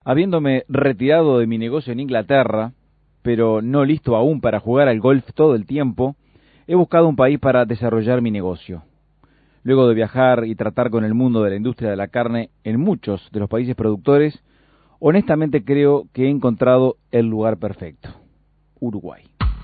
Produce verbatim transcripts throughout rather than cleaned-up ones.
Habiéndome retirado de mi negocio en Inglaterra, pero no listo aún para jugar al golf todo el tiempo, he buscado un país para desarrollar mi negocio. Luego de viajar y tratar con el mundo de la industria de la carne en muchos de los países productores, honestamente creo que he encontrado el lugar perfecto: Uruguay.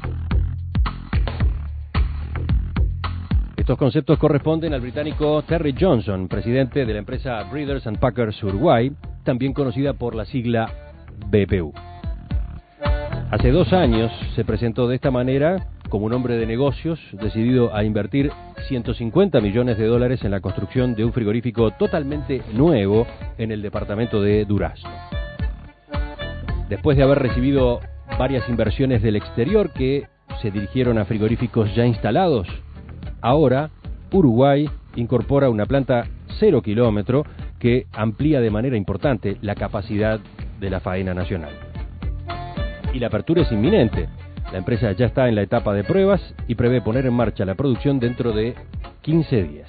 Estos conceptos corresponden al británico Terry Johnson, presidente de la empresa Breeders and Packers Uruguay, también conocida por la sigla B P U. Hace dos años se presentó de esta manera como un hombre de negocios decidido a invertir ciento cincuenta millones de dólares en la construcción de un frigorífico totalmente nuevo en el departamento de Durazno. Después de haber recibido varias inversiones del exterior que se dirigieron a frigoríficos ya instalados, ahora Uruguay incorpora una planta cero kilómetro que amplía de manera importante la capacidad de la faena nacional. Y la apertura es inminente. La empresa ya está en la etapa de pruebas y prevé poner en marcha la producción dentro de quince días.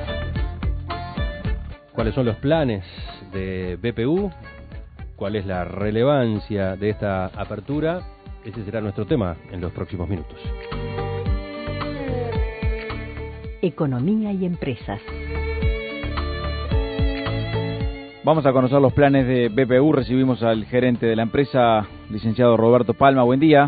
¿Cuáles son los planes de B P U? ¿Cuál es la relevancia de esta apertura? Ese será nuestro tema en los próximos minutos. Economía y empresas. Vamos a conocer los planes de B P U. Recibimos al gerente de la empresa, licenciado Roberto Palma. Buen día.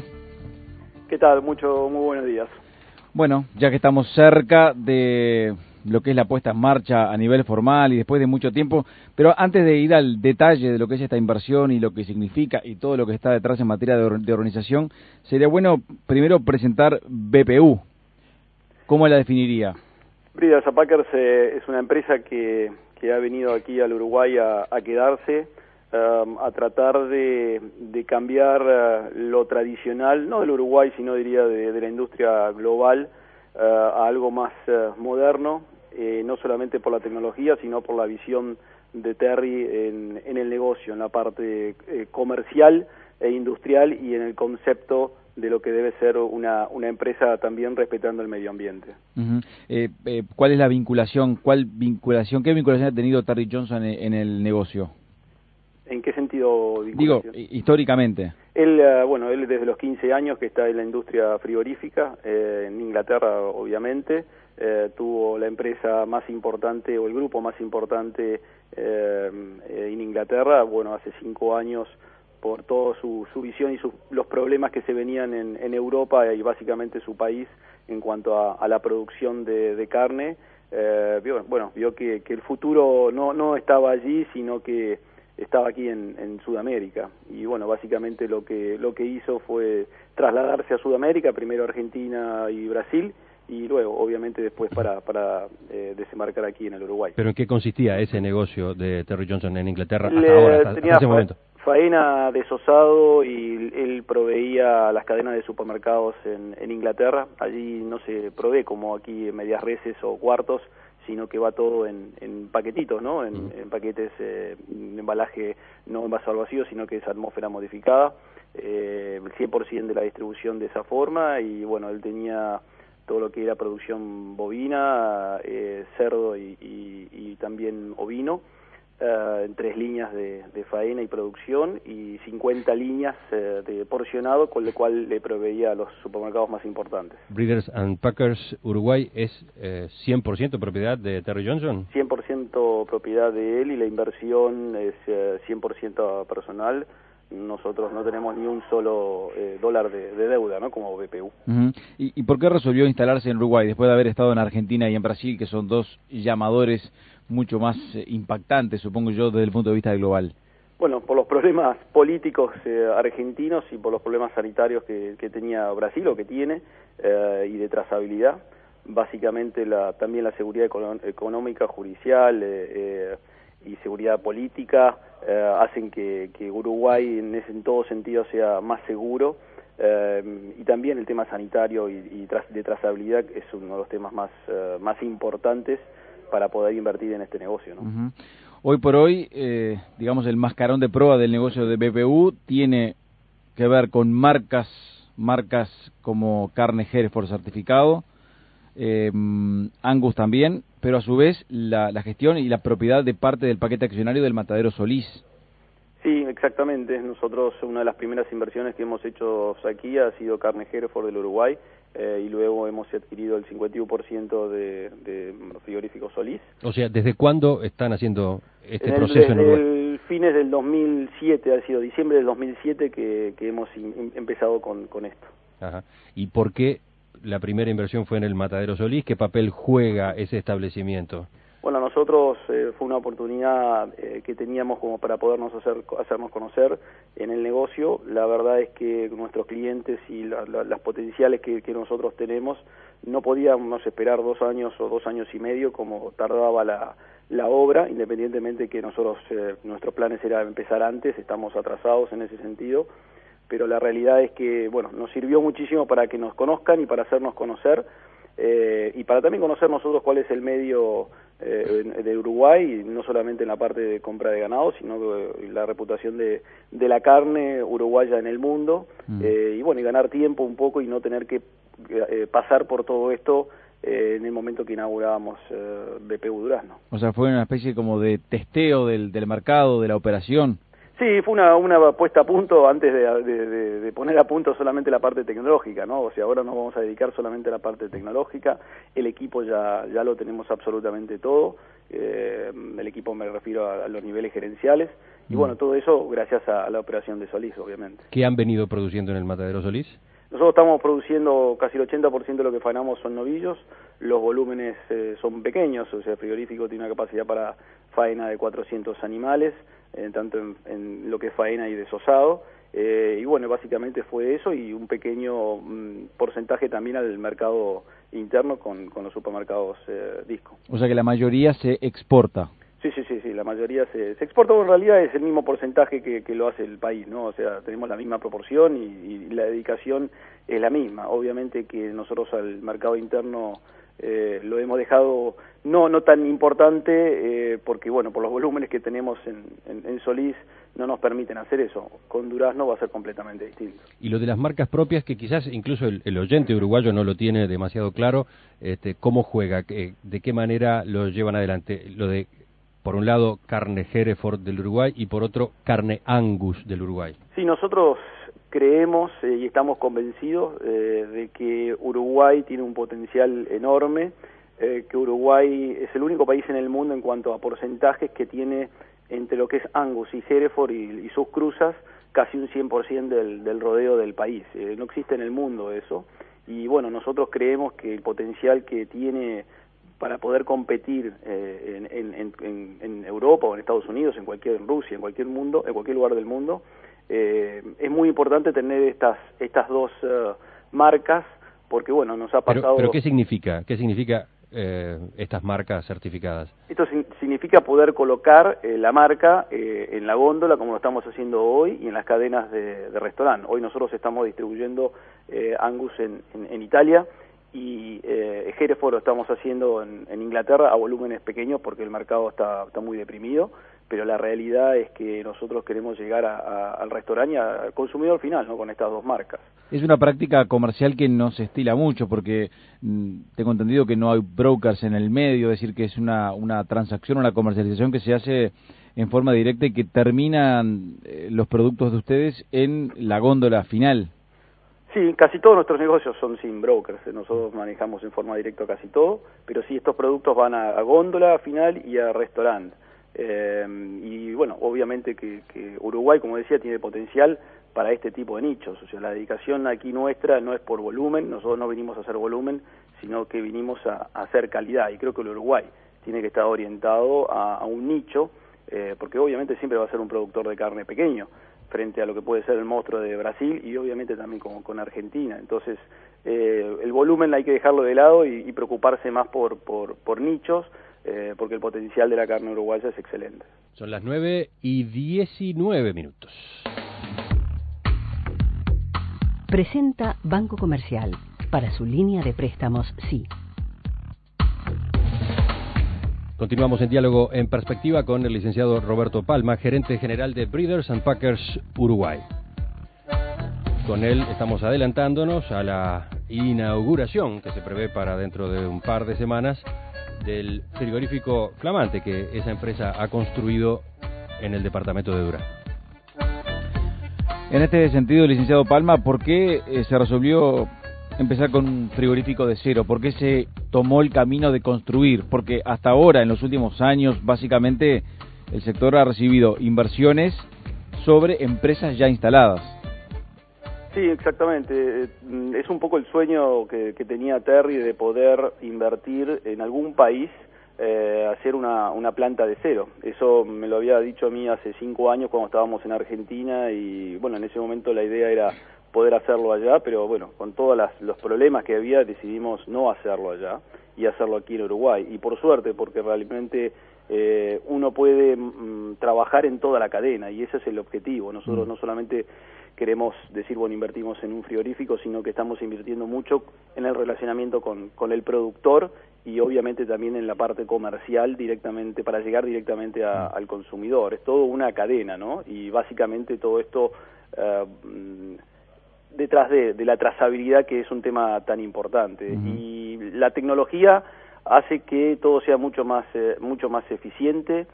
¿Qué tal? Mucho, muy buenos días. Bueno, ya que estamos cerca de lo que es la puesta en marcha a nivel formal y después de mucho tiempo, pero antes de ir al detalle de lo que es esta inversión y lo que significa y todo lo que está detrás en materia de, de organización, sería bueno primero presentar B P U. ¿Cómo la definiría? Breeders and Packers eh, es una empresa que, que ha venido aquí al Uruguay a, a quedarse, um, a tratar de, de cambiar uh, lo tradicional, no del Uruguay, sino diría de, de la industria global, uh, a algo más uh, moderno, eh, no solamente por la tecnología, sino por la visión de Terry en, en el negocio, en la parte eh, comercial e industrial y en el concepto de lo que debe ser una, una empresa también respetando el medio ambiente. Uh-huh. eh, eh, ¿Cuál es la vinculación? ¿Cuál vinculación? ¿Qué vinculación ha tenido Terry Johnson en, en el negocio? ¿En qué sentido vinculación? Digo, históricamente. Él, uh, bueno, él desde los quince años que está en la industria frigorífica, eh, en Inglaterra obviamente, eh, tuvo la empresa más importante o el grupo más importante eh, en Inglaterra, bueno, hace cinco años por toda su, su visión y su, los problemas que se venían en, en Europa y básicamente su país en cuanto a, a la producción de, de carne, eh, vio, bueno, vio que, que el futuro no, no estaba allí, sino que estaba aquí en, en Sudamérica. Y bueno, básicamente lo que, lo que hizo fue trasladarse a Sudamérica, primero Argentina y Brasil, y luego, obviamente, después para, para eh, desembarcar aquí en el Uruguay. ¿Pero en qué consistía ese negocio de Terry Johnson en Inglaterra hasta Le, ahora, hasta, tenía hasta ese momento? Faena desosado y él proveía las cadenas de supermercados en, en Inglaterra. Allí no se provee como aquí en medias reses o cuartos, sino que va todo en, en paquetitos, ¿no? En, en paquetes, eh, en embalaje no envasado al vacío, sino que es atmósfera modificada. Eh, el cien por ciento de la distribución de esa forma y bueno, él tenía todo lo que era producción bovina, eh, cerdo y, y, y también ovino. Uh, en tres líneas de, de faena y producción y cincuenta líneas uh, de porcionado, con lo cual le proveía a los supermercados más importantes. Breeders and Packers Uruguay es eh, cien por ciento propiedad de Terry Johnson. cien por ciento propiedad de él y la inversión es uh, cien por ciento personal. Nosotros no tenemos ni un solo eh, dólar de, de deuda, ¿no? Como B P U. Uh-huh. ¿Y, ¿Y por qué resolvió instalarse en Uruguay después de haber estado en Argentina y en Brasil, que son dos llamadores mucho más eh, impactantes, supongo yo, desde el punto de vista global? Bueno, por los problemas políticos eh, argentinos y por los problemas sanitarios que, que tenía Brasil o que tiene eh, y de trazabilidad. Básicamente la, también la seguridad econo- económica, judicial eh, eh, y seguridad política eh, hacen que, que Uruguay en, ese, en todo sentido sea más seguro. Eh, y también el tema sanitario y, y tras, de trazabilidad es uno de los temas más, uh, más importantes para poder invertir en este negocio, ¿no? Uh-huh. Hoy por hoy, eh, digamos, el mascarón de prueba del negocio de B P U tiene que ver con marcas, marcas como Carne Hereford certificado, eh, Angus también, pero a su vez la, la gestión y la propiedad de parte del paquete accionario del Matadero Solís. Sí, exactamente. Nosotros, una de las primeras inversiones que hemos hecho aquí ha sido carne Hereford del Uruguay, eh, y luego hemos adquirido el cincuenta y uno por ciento de, de frigorífico Solís. O sea, ¿desde cuándo están haciendo este en el, proceso en Uruguay? Desde el fines del dos mil siete, ha sido diciembre del dos mil siete que, que hemos in, empezado con, con esto. Ajá. ¿Y por qué la primera inversión fue en el Matadero Solís? ¿Qué papel juega ese establecimiento? Bueno, nosotros eh, fue una oportunidad eh, que teníamos como para podernos hacer, hacernos conocer en el negocio. La verdad es que nuestros clientes y la, la, las potenciales que, que nosotros tenemos no podíamos esperar dos años o dos años y medio como tardaba la, la obra, independientemente que nosotros, eh, nuestros planes era empezar antes, estamos atrasados en ese sentido, pero la realidad es que, bueno, nos sirvió muchísimo para que nos conozcan y para hacernos conocer, eh, y para también conocer nosotros cuál es el medio eh, de Uruguay, no solamente en la parte de compra de ganado, sino eh, la reputación de, de la carne uruguaya en el mundo, mm. eh, y bueno, y ganar tiempo un poco y no tener que eh, pasar por todo esto eh, en el momento que inaugurábamos eh, B P U Durazno. O sea, fue una especie como de testeo del, del mercado, de la operación. Sí, fue una, una puesta a punto antes de, de, de, de poner a punto solamente la parte tecnológica, ¿no? O sea, ahora nos vamos a dedicar solamente a la parte tecnológica, el equipo ya, ya lo tenemos absolutamente todo, eh, el equipo me refiero a, a los niveles gerenciales, y mm. bueno, todo eso gracias a, a la operación de Solís, obviamente. ¿Qué han venido produciendo en el Matadero Solís? Nosotros estamos produciendo casi el ochenta por ciento de lo que faenamos son novillos, los volúmenes eh, son pequeños, o sea, el frigorífico tiene una capacidad para faena de cuatrocientos animales, eh, tanto en, en lo que es faena y desosado, eh, y bueno, básicamente fue eso y un pequeño mm, porcentaje también al mercado interno con, con los supermercados eh, Disco. O sea que la mayoría se exporta. Sí, sí, sí, sí, la mayoría se, se exporta, en realidad es el mismo porcentaje que, que lo hace el país, ¿no? O sea, tenemos la misma proporción y, y la dedicación es la misma. Obviamente que nosotros al mercado interno eh, lo hemos dejado no no tan importante eh, porque, bueno, por los volúmenes que tenemos en, en, en Solís no nos permiten hacer eso. Con Durazno va a ser completamente distinto. Y lo de las marcas propias, que quizás incluso el, el oyente uruguayo no lo tiene demasiado claro, este, ¿cómo juega? ¿De qué manera lo llevan adelante? Lo de... Por un lado, carne Hereford del Uruguay y por otro, carne Angus del Uruguay. Sí, nosotros creemos eh, y estamos convencidos eh, de que Uruguay tiene un potencial enorme, eh, que Uruguay es el único país en el mundo en cuanto a porcentajes que tiene entre lo que es Angus y Hereford y, y sus cruzas casi un cien por ciento del, del rodeo del país. Eh, no existe en el mundo eso. Y bueno, nosotros creemos que el potencial que tiene para poder competir eh, en, en, en, en Europa o en Estados Unidos, en cualquier en Rusia, en cualquier mundo, en cualquier lugar del mundo, eh, es muy importante tener estas estas dos uh, marcas, porque bueno, nos ha pasado. Pero, pero ¿qué significa? ¿Qué significa eh, estas marcas certificadas? Esto sin, significa poder colocar eh, la marca eh, en la góndola, como lo estamos haciendo hoy, y en las cadenas de, de restaurante. Hoy nosotros estamos distribuyendo eh, Angus en, en, en Italia. Y eh, Hereford lo estamos haciendo en, en Inglaterra a volúmenes pequeños porque el mercado está, está muy deprimido, pero la realidad es que nosotros queremos llegar a, a, al restaurante y al consumidor final, ¿no? Con estas dos marcas. Es una práctica comercial que no se estila mucho porque mmm, tengo entendido que no hay brokers en el medio, es decir, que es una, una transacción, una comercialización que se hace en forma directa y que terminan eh, los productos de ustedes en la góndola final. Sí, casi todos nuestros negocios son sin brokers, nosotros manejamos en forma directa casi todo, pero sí, estos productos van a, a góndola final y a restaurante. Eh, y bueno, obviamente que, que Uruguay, como decía, tiene potencial para este tipo de nichos, o sea, la dedicación aquí nuestra no es por volumen, nosotros no vinimos a hacer volumen, sino que vinimos a, a hacer calidad, y creo que el Uruguay tiene que estar orientado a, a un nicho, eh, porque obviamente siempre va a ser un productor de carne pequeño, frente a lo que puede ser el monstruo de Brasil y obviamente también con, con Argentina. Entonces, eh, el volumen hay que dejarlo de lado y, y preocuparse más por, por, por nichos, eh, porque el potencial de la carne uruguaya es excelente. Son las nueve y diecinueve minutos. Presenta Banco Comercial, para su línea de préstamos sí. Continuamos en diálogo en perspectiva con el licenciado Roberto Palma, gerente general de Breeders and Packers Uruguay. Con él estamos adelantándonos a la inauguración que se prevé para dentro de un par de semanas del frigorífico flamante que esa empresa ha construido en el departamento de Durazno. En este sentido, licenciado Palma, ¿por qué eh, se resolvió empezar con un frigorífico de cero? ¿Por qué se tomó el camino de construir? Porque hasta ahora, en los últimos años, básicamente el sector ha recibido inversiones sobre empresas ya instaladas. Sí, exactamente. Es un poco el sueño que, que tenía Terry de poder invertir en algún país, eh, hacer una, una planta de cero. Eso me lo había dicho a mí hace cinco años cuando estábamos en Argentina y bueno, en ese momento la idea era poder hacerlo allá, pero bueno, con todos las, los problemas que había decidimos no hacerlo allá y hacerlo aquí en Uruguay. Y por suerte, porque realmente eh, uno puede mm, trabajar en toda la cadena y ese es el objetivo. Nosotros mm. no solamente queremos decir, bueno, invertimos en un frigorífico, sino que estamos invirtiendo mucho en el relacionamiento con, con el productor y obviamente también en la parte comercial directamente, para llegar directamente a, al consumidor. Es todo una cadena, ¿no? Y básicamente todo esto uh, detrás de, de la trazabilidad, que es un tema tan importante. Uh-huh. Y la tecnología hace que todo sea mucho más, eh, mucho más eficiente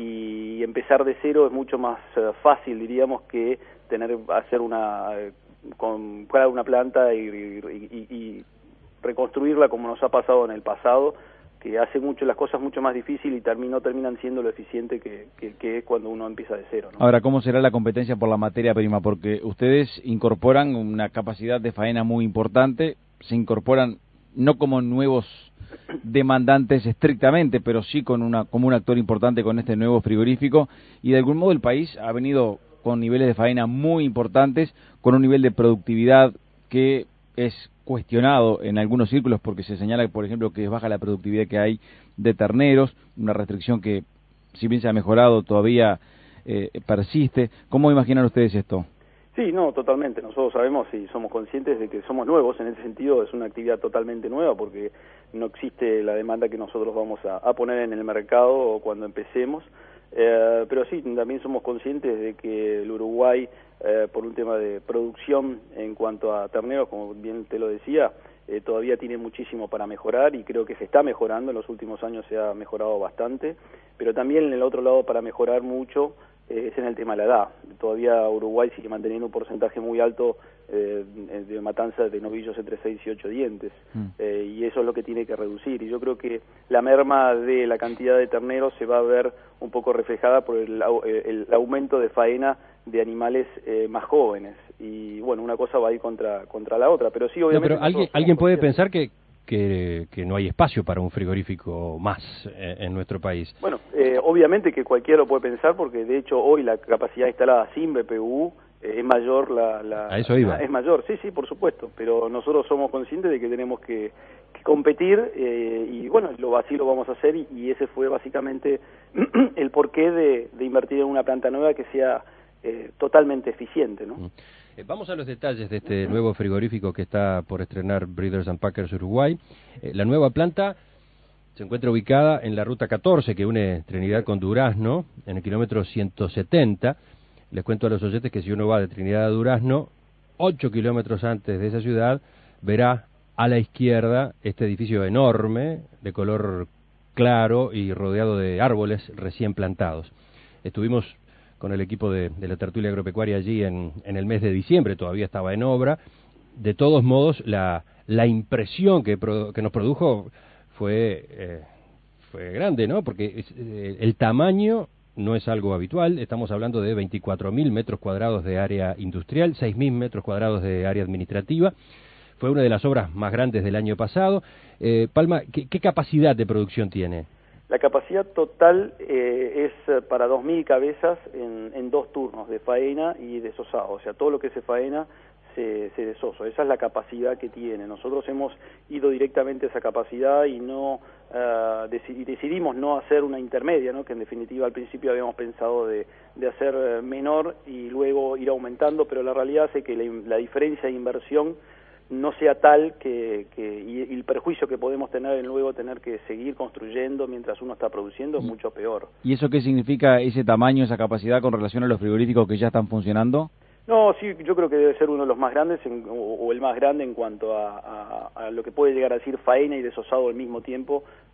y empezar de cero es mucho más uh, fácil, diríamos, que tener hacer una eh, comprar una planta y, y, y, y reconstruirla como nos ha pasado en el pasado, que hace mucho las cosas mucho más difíciles y termino, terminan siendo lo eficiente que, que, que es cuando uno empieza de cero, ¿no? Ahora, ¿cómo será la competencia por la materia prima? Porque ustedes incorporan una capacidad de faena muy importante, se incorporan no como nuevos demandantes estrictamente, pero sí con una como un actor importante con este nuevo frigorífico, y de algún modo el país ha venido con niveles de faena muy importantes, con un nivel de productividad que es cuestionado en algunos círculos porque se señala, por ejemplo, que es baja la productividad que hay de terneros, una restricción que, si bien se ha mejorado, todavía eh, persiste. ¿Cómo imaginan ustedes esto? Sí, no, totalmente. Nosotros sabemos y somos conscientes de que somos nuevos, en ese sentido es una actividad totalmente nueva porque no existe la demanda que nosotros vamos a, a poner en el mercado cuando empecemos. Eh, pero sí, también somos conscientes de que el Uruguay, eh, por un tema de producción en cuanto a terneros, como bien te lo decía, eh, todavía tiene muchísimo para mejorar y creo que se está mejorando, en los últimos años se ha mejorado bastante, pero también en el otro lado para mejorar mucho eh, es en el tema de la edad. Todavía Uruguay sigue manteniendo un porcentaje muy alto eh, de matanza de novillos entre seis y ocho dientes, mm. eh, y eso es lo que tiene que reducir, y yo creo que la merma de la cantidad de terneros se va a ver un poco reflejada por el, el aumento de faena de animales eh, más jóvenes, y bueno, una cosa va a ir contra, contra la otra, pero sí, obviamente... No, pero alguien, alguien puede pensar que Que, que no hay espacio para un frigorífico más eh, en nuestro país. Bueno, eh, obviamente que cualquiera lo puede pensar, porque de hecho hoy la capacidad instalada sin B P U eh, es mayor, la, la, a eso iba. La, es mayor, sí, sí, por supuesto, pero nosotros somos conscientes de que tenemos que, que competir eh, y bueno, lo, así lo vamos a hacer y, y ese fue básicamente el porqué de, de invertir en una planta nueva que sea eh, totalmente eficiente, ¿no? Mm. Vamos a los detalles de este nuevo frigorífico que está por estrenar Breeders and Packers Uruguay. Eh, la nueva planta se encuentra ubicada en la ruta catorce que une Trinidad con Durazno, en el kilómetro ciento setenta. Les cuento a los oyentes que si uno va de Trinidad a Durazno, ocho kilómetros antes de esa ciudad, verá a la izquierda este edificio enorme, de color claro y rodeado de árboles recién plantados. Estuvimos con el equipo de, de la tertulia agropecuaria allí en, en el mes de diciembre, todavía estaba en obra. De todos modos, la, la impresión que, pro, que nos produjo fue, eh, fue grande, ¿no? Porque es, eh, el tamaño no es algo habitual, estamos hablando de veinticuatro mil metros cuadrados de área industrial, seis mil metros cuadrados de área administrativa. Fue una de las obras más grandes del año pasado. Eh, Palma, ¿qué, qué capacidad de producción tiene? La capacidad total eh, es para dos mil cabezas en, en dos turnos, de faena y desosado. O sea, todo lo que se faena se, se desosa. Esa es la capacidad que tiene. Nosotros hemos ido directamente a esa capacidad y no uh, dec- decidimos no hacer una intermedia, ¿no? Que en definitiva al principio habíamos pensado de, de hacer menor y luego ir aumentando, pero la realidad hace que la, la diferencia de inversión no sea tal que, que y, y el perjuicio que podemos tener en luego tener que seguir construyendo mientras uno está produciendo es mucho peor. ¿Y eso qué significa, ese tamaño, esa capacidad con relación a los frigoríficos que ya están funcionando? No, sí, yo creo que debe ser uno de los más grandes en, o, o el más grande en cuanto a, a, a lo que puede llegar a decir faena y desosado al mismo tiempo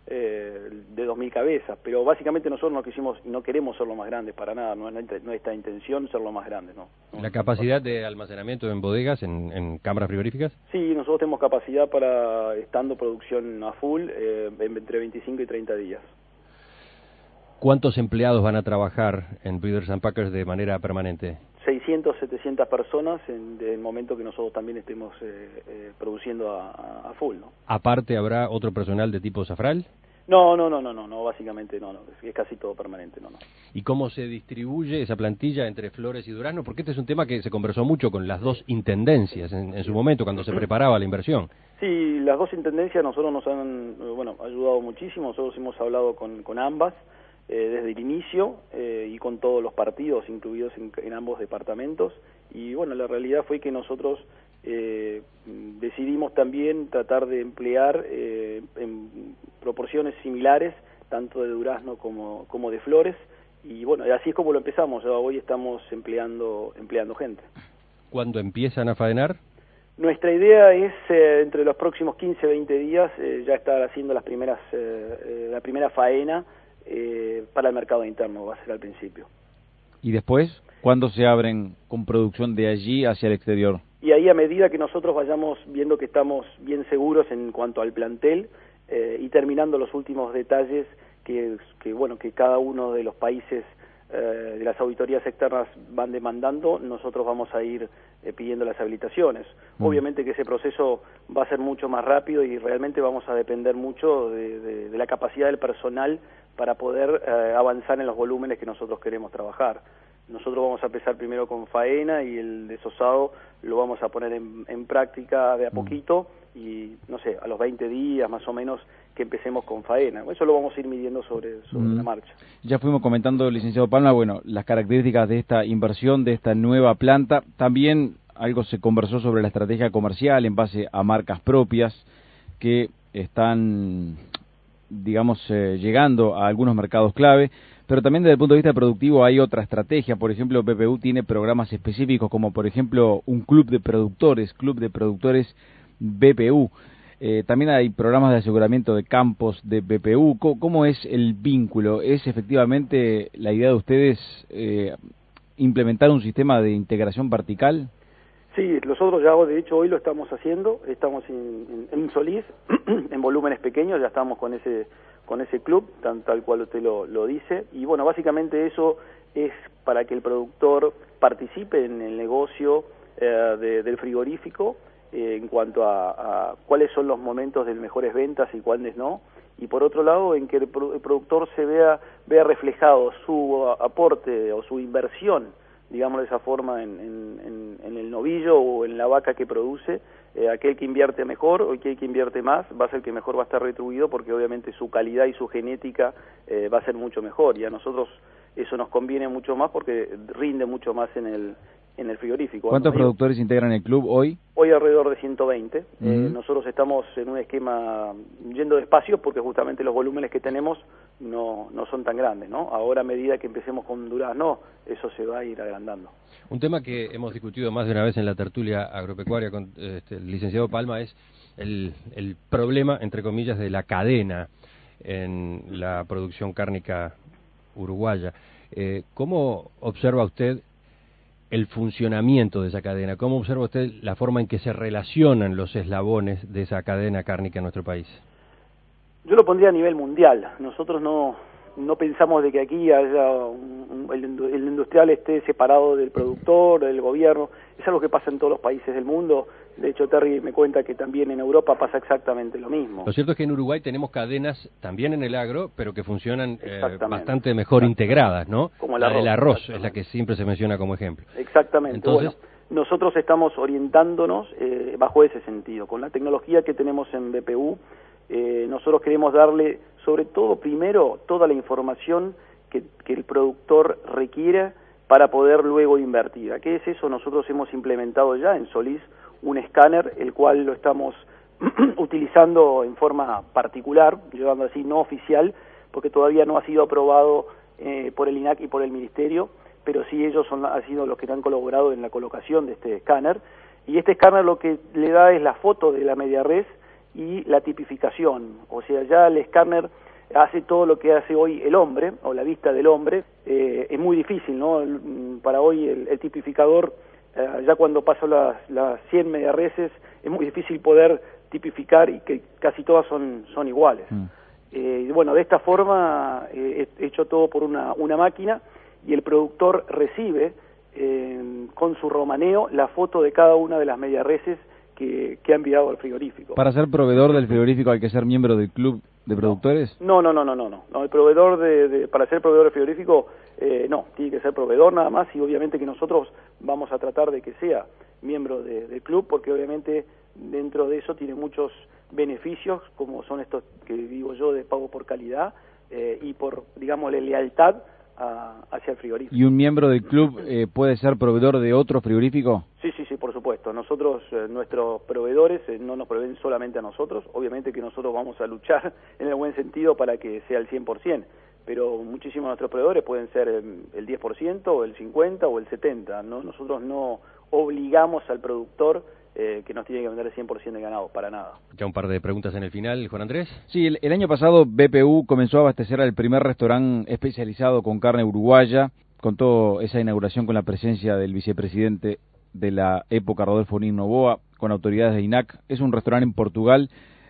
eh, de dos mil cabezas, pero básicamente nosotros no quisimos, no queremos ser lo más grandes para nada, no es nuestra intención ser lo más grande, ¿no? no ¿La capacidad de almacenamiento en bodegas, en, en cámaras frigoríficas? Sí, nosotros tenemos capacidad para, estando producción a full, eh, entre veinticinco y treinta días. ¿Cuántos empleados van a trabajar en Breeders and Packers de manera permanente? seiscientas, setecientas personas en el momento que nosotros también estemos eh, eh, produciendo a, a full, ¿no? ¿Aparte habrá otro personal de tipo Safral? No, no, no, no, no, no, básicamente no, no, es casi todo permanente, no, no. ¿Y cómo se distribuye esa plantilla entre Flores y Durazno? Porque este es un tema que se conversó mucho con las dos intendencias en, en su momento, cuando se preparaba la inversión. Sí, las dos intendencias nosotros nos han, bueno, ayudado muchísimo, nosotros hemos hablado con, con ambas, Eh, desde el inicio eh, y con todos los partidos incluidos en, en ambos departamentos, y bueno, la realidad fue que nosotros eh, decidimos también tratar de emplear eh, en proporciones similares tanto de durazno como, como de flores, y bueno, así es como lo empezamos. Hoy estamos empleando, empleando gente. ¿Cuándo empiezan a faenar? Nuestra idea es eh, entre los próximos quince, veinte días eh, ya estar haciendo las primeras, eh, eh, la primera faena Eh, para el mercado interno, va a ser al principio. ¿Y después? ¿Cuándo se abren con producción de allí hacia el exterior? Y ahí, a medida que nosotros vayamos viendo que estamos bien seguros en cuanto al plantel eh, y terminando los últimos detalles que, que bueno que cada uno de los países eh, de las auditorías externas van demandando, nosotros vamos a ir eh, pidiendo las habilitaciones. Mm. Obviamente que ese proceso va a ser mucho más rápido y realmente vamos a depender mucho de, de, de la capacidad del personal para poder eh, avanzar en los volúmenes que nosotros queremos trabajar. Nosotros vamos a empezar primero con faena y el desosado lo vamos a poner en, en práctica de a poquito y, no sé, a los veinte días más o menos que empecemos con faena. Eso lo vamos a ir midiendo sobre, sobre mm. la marcha. Ya fuimos comentando, licenciado Palma, bueno, las características de esta inversión, de esta nueva planta. También algo se conversó sobre la estrategia comercial en base a marcas propias que están, digamos, eh, llegando a algunos mercados clave, pero también desde el punto de vista productivo hay otra estrategia. Por ejemplo, B P U tiene programas específicos como, por ejemplo, un club de productores, club de productores B P U. Eh, también hay programas de aseguramiento de campos de B P U. ¿Cómo, cómo es el vínculo? ¿Es efectivamente la idea de ustedes eh, implementar un sistema de integración vertical? Sí, nosotros ya de hecho hoy lo estamos haciendo, estamos en, en, en Solís, en volúmenes pequeños, ya estamos con ese con ese club, tan, tal cual usted lo, lo dice, y bueno, básicamente eso es para que el productor participe en el negocio eh, de, del frigorífico eh, en cuanto a, a cuáles son los momentos de mejores ventas y cuáles no, y por otro lado en que el, el productor se vea, vea reflejado su aporte o su inversión, digamos de esa forma, en, en, en el novillo o en la vaca que produce. Eh, aquel que invierte mejor o aquel que invierte más va a ser el que mejor va a estar retribuido, porque obviamente su calidad y su genética eh, va a ser mucho mejor, y a nosotros eso nos conviene mucho más porque rinde mucho más en el en el frigorífico. ¿Cuántos bueno, productores integran el club hoy? Hoy alrededor de ciento veinte. Uh-huh. eh, nosotros estamos en un esquema yendo despacio porque justamente los volúmenes que tenemos no no son tan grandes, ¿no? Ahora, a medida que empecemos con durazno, eso se va a ir agrandando. Un tema que hemos discutido más de una vez en la tertulia agropecuaria con este, el licenciado Palma es el, el problema, entre comillas, de la cadena en la producción cárnica uruguaya. Eh, ¿Cómo observa usted el funcionamiento de esa cadena? ¿Cómo observa usted la forma en que se relacionan los eslabones de esa cadena cárnica en nuestro país? Yo lo pondría a nivel mundial. Nosotros no no pensamos de que aquí haya un, un, el, el industrial esté separado del productor, del gobierno. Es algo que pasa en todos los países del mundo. De hecho, Terry me cuenta que también en Europa pasa exactamente lo mismo. Lo cierto es que en Uruguay tenemos cadenas también en el agro, pero que funcionan eh, bastante mejor integradas, ¿no? Como el la arroz, del arroz es la que siempre se menciona como ejemplo. Exactamente. Entonces, bueno, nosotros estamos orientándonos eh, bajo ese sentido. Con la tecnología que tenemos en B P U, eh, nosotros queremos darle, sobre todo, primero, toda la información que, que el productor requiere para poder luego invertir. ¿A qué es eso? Nosotros hemos implementado ya en Solís un escáner, el cual lo estamos utilizando en forma particular, llevando así, no oficial, porque todavía no ha sido aprobado eh, por el I N A C y por el Ministerio, pero sí ellos son, han sido los que han colaborado en la colocación de este escáner, y este escáner lo que le da es la foto de la media res y la tipificación. O sea, ya el escáner hace todo lo que hace hoy el hombre, o la vista del hombre. Eh, es muy difícil, ¿no? Para hoy el, el tipificador, eh, ya cuando pasó las, las cien megareses, es muy difícil poder tipificar y que casi todas son, son iguales. Mm. Eh, bueno, de esta forma eh, he hecho todo por una, una máquina y el productor recibe eh, con su romaneo la foto de cada una de las mediareses que, que ha enviado al frigorífico. ¿Para ser proveedor del frigorífico hay que ser miembro del club de productores? No, no, no, no, no, no. no el proveedor de, de, para ser proveedor del frigorífico, eh, no, tiene que ser proveedor nada más, y obviamente que nosotros vamos a tratar de que sea miembro de, del club, porque obviamente dentro de eso tiene muchos beneficios, como son estos que digo yo, de pago por calidad eh, y por, digamos, la lealtad a, hacia el frigorífico. ¿Y un miembro del club eh, puede ser proveedor de otro frigorífico? Sí, sí, sí, por supuesto. Nosotros, eh, nuestros proveedores eh, no nos proveen solamente a nosotros, obviamente que nosotros vamos a luchar en el buen sentido para que sea el cien por ciento, pero muchísimos de nuestros proveedores pueden ser eh, el diez por ciento, o el cincuenta por ciento, o el setenta por ciento. ¿no? Nosotros no obligamos al productor Eh, que nos tiene que vender el cien por ciento de ganado, para nada. Ya un par de preguntas en el final, Juan Andrés. Sí, el, el año pasado B P U comenzó a abastecer al primer restaurante especializado con carne uruguaya, contó esa inauguración con la presencia del vicepresidente de la época, Rodolfo Nin Novoa, con autoridades de I N A C. Es un restaurante en Portugal,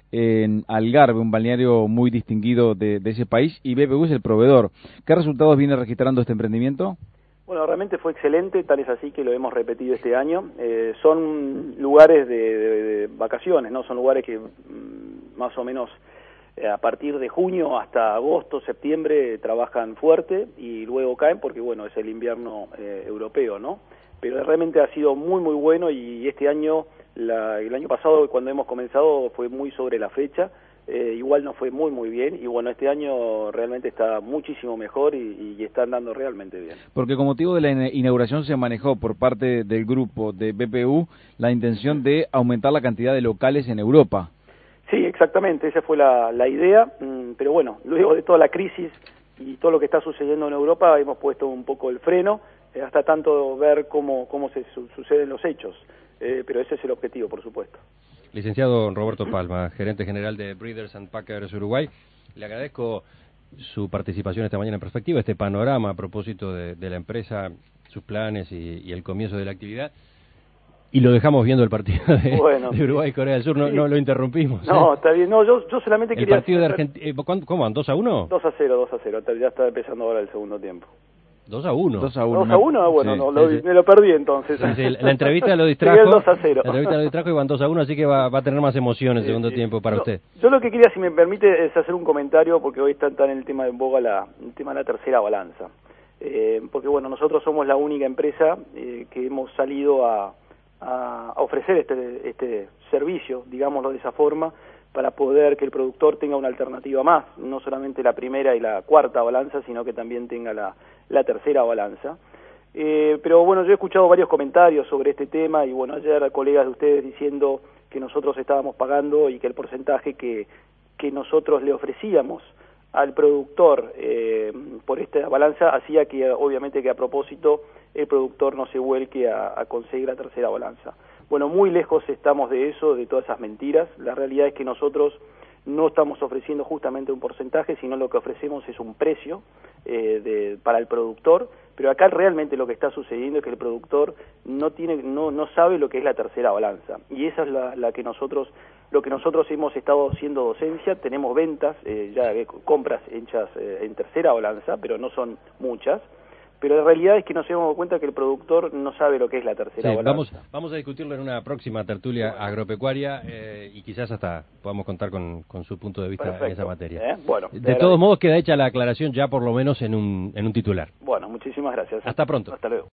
en Algarve, un balneario muy distinguido de, de ese país, y B P U es el proveedor. ¿Qué resultados viene registrando este emprendimiento? Bueno, realmente fue excelente, tal es así que lo hemos repetido este año. Eh, son lugares de, de, de vacaciones, ¿no? Son lugares que mmm, más o menos eh, a partir de junio hasta agosto, septiembre trabajan fuerte y luego caen porque, bueno, es el invierno eh, europeo, ¿no? Pero realmente ha sido muy, muy bueno, y este año, la, el año pasado cuando hemos comenzado fue muy sobre la fecha. Eh, igual no fue muy muy bien, y bueno, este año realmente está muchísimo mejor y, y está andando realmente bien. Porque con motivo de la inauguración se manejó por parte del grupo de B P U la intención de aumentar la cantidad de locales en Europa. Sí, exactamente, esa fue la, la idea, pero bueno, luego de toda la crisis y todo lo que está sucediendo en Europa hemos puesto un poco el freno, eh, hasta tanto ver cómo, cómo se su suceden los hechos, eh, pero ese es el objetivo, por supuesto. Licenciado Roberto Palma, gerente general de Breeders and Packers Uruguay, le agradezco su participación esta mañana en Perspectiva, este panorama a propósito de, de la empresa, sus planes y, y el comienzo de la actividad. Y lo dejamos viendo el partido de, bueno, de Uruguay y Corea del Sur, no, sí. no lo interrumpimos. No, ¿eh? está bien, no, yo, yo solamente el quería... El partido de Argentina, ¿cómo van? ¿dos a uno? dos a cero, dos a cero, ya está empezando ahora el segundo tiempo. dos a uno. dos a uno. dos a uno, bueno, sí, no, lo, sí, sí. me lo perdí entonces. Sí, sí, la entrevista lo distrajo. el dos a cero. La entrevista lo distrajo y van dos a uno, así que va, va a tener más emoción el sí, segundo sí. tiempo para no, usted. Yo lo que quería, si me permite, es hacer un comentario, porque hoy está tan en el tema de en boga la, el tema de la tercera balanza. Eh, porque bueno, nosotros somos la única empresa eh, que hemos salido a, a, a ofrecer este, este servicio, digámoslo de esa forma, para poder que el productor tenga una alternativa más, no solamente la primera y la cuarta balanza, sino que también tenga la, la tercera balanza. Eh, pero bueno, yo he escuchado varios comentarios sobre este tema, y bueno, ayer colegas de ustedes diciendo que nosotros estábamos pagando y que el porcentaje que, que nosotros le ofrecíamos al productor eh, por esta balanza hacía que obviamente que a propósito el productor no se vuelque a, a conseguir la tercera balanza. Bueno, muy lejos estamos de eso, de todas esas mentiras. La realidad es que nosotros no estamos ofreciendo justamente un porcentaje, sino lo que ofrecemos es un precio eh, de, para el productor, pero acá realmente lo que está sucediendo es que el productor no tiene, no, no sabe lo que es la tercera balanza, y esa es la, la que nosotros, lo que nosotros hemos estado haciendo docencia. Tenemos ventas, eh, ya eh, compras hechas eh, en tercera balanza, pero no son muchas. Pero la realidad es que nos hemos dado cuenta que el productor no sabe lo que es la tercera sí, balanza. Vamos, vamos a discutirlo en una próxima tertulia bueno. agropecuaria eh, y quizás hasta podamos contar con, con su punto de vista Perfecto. en esa materia. ¿Eh? Bueno, de todos modos queda hecha la aclaración ya por lo menos en un, en un titular. Bueno, muchísimas gracias. Hasta pronto. Hasta luego.